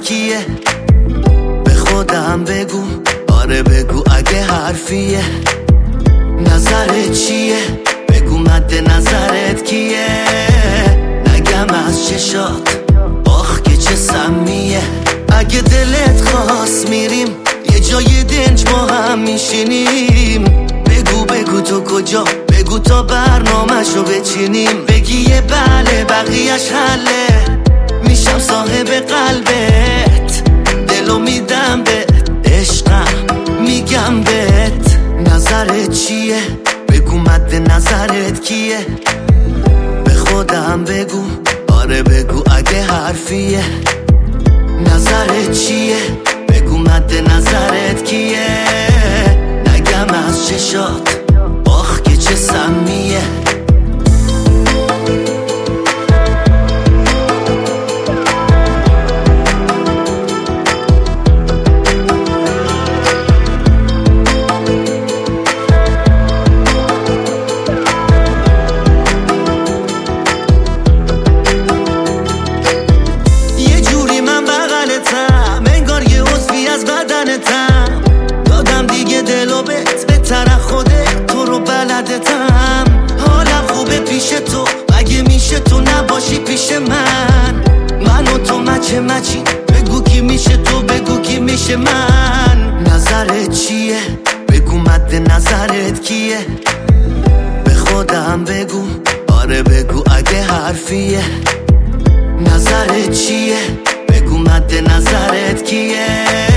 کیه؟ به خودم بگو، آره بگو اگه حرفیه. نظرت چیه؟ بگو مد نظرت کیه؟ نگم از چشات آخ که چه سمیه. اگه دلت خواست میریم یه جای دنج با هم میشینیم. بگو تو کجا، بگو تا برنامه‌شو بچینیم. بگی یه بله بقیه‌اش حله، میشم صاحب قلبت، دلو میدم بهت، عشقم میگم بهت. نظرت چیه؟ بگو مد نظرت کیه؟ به خودم بگو، آره بگو اگه حرفیه. نظرت چیه؟ بگو مد نظرت کیه؟ نگم از چشات آخ که چه سمیه. دادم دیگه دلو بهت، بهتر خودت، تو رو بلدتم. حالم خوبه پیش تو، اگه میشه تو نباشی پیش من و تو مچی. بگو کی میشه تو، بگو کی میشه من. نظرت چیه؟ بگو مد نظرت کیه؟ به خودم بگو، آره بگو اگه حرفیه. نظرت چیه؟ بگو مد نظرت کیه؟